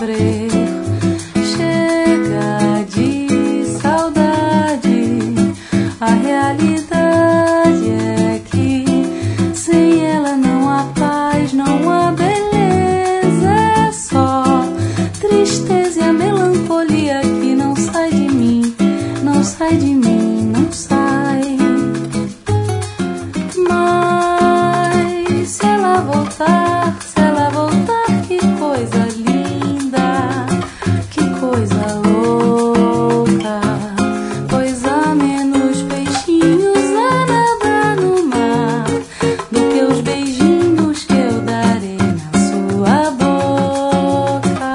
sofrer. Chega de saudade, a realidade é que sem ela não há paz, não há beleza, é só tristeza e a melancolia que não sai de mim, não sai de mim, não sai. Mas se ela voltar, que coisa linda, que coisa louca, pois há menos peixinhos a nadar no mar do que os beijinhos que eu darei na sua boca.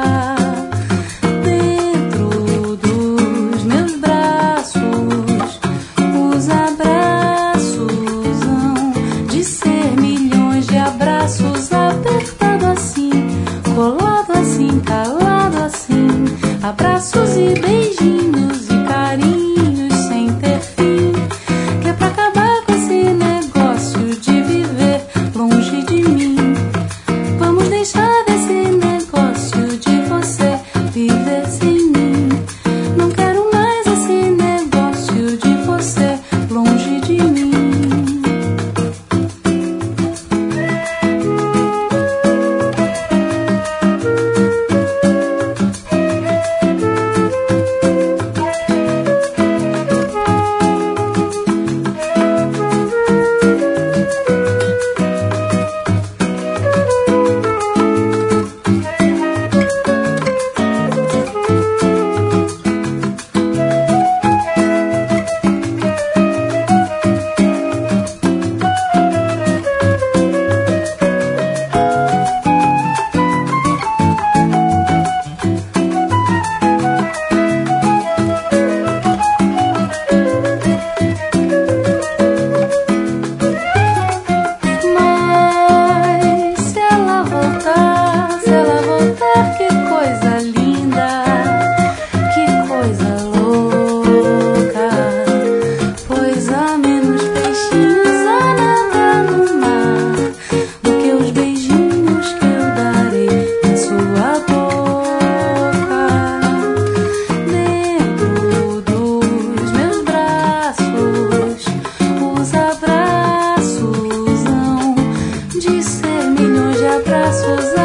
Dentro dos meus braços, os abraços hão de ser milhões de abraços, apertado assim, colado assim, calado assim, abraços e beijinhos e carinhos sem ter fim, que é pra acabar com esse negócio de viver longe de mim. Vamos deixar desse negócio de você viver sem mim. Não quero mais esse negócio de você longe de mim. Que coisa linda, que coisa louca, pois há menos peixinhos a nadar no mar do que os beijinhos que eu darei na sua boca. Dentro dos meus braços, os abraços hão de ser milhões de abraços.